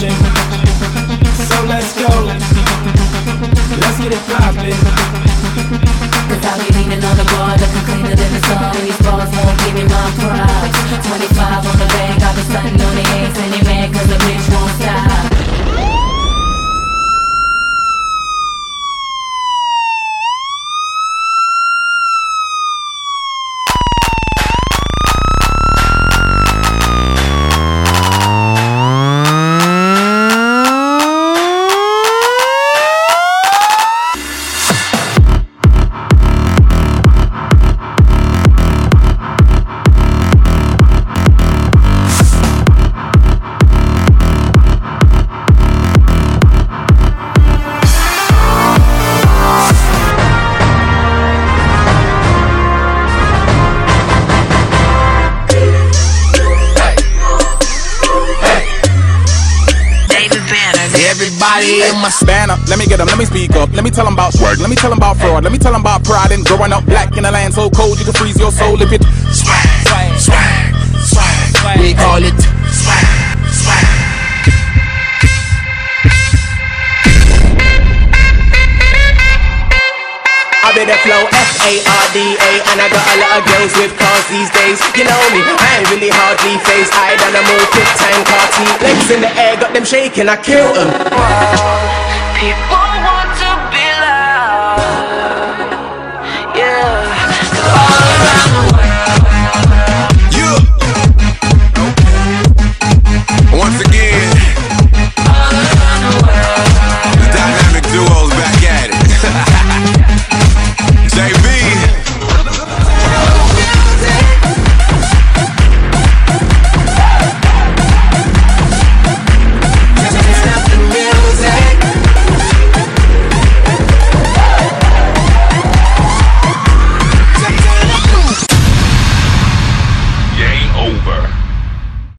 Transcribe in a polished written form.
poppin'. So let's go. Let's get it poppin'. Cause I be leaning on the bar, looking cleaner than the sun. These bars won't give me my props. 25 on the bank, I've been stunting on the eggs. And they mad cause the bitch won't stop. Everybody in my span up, let me get them, let me speak up. Let me tell them about swag, let me tell them about fraud. Let me tell them about pride and growing up black in a land so cold you can freeze your soul if it swag, swag, swag. We call it swag, swag. I be the flow F-A-R-D-A, and I got a lot of girls with cars these days. You know me, I ain't really hardly faced. I done a move 5th time carty. Legs in the air, got them shaking, I killed them. People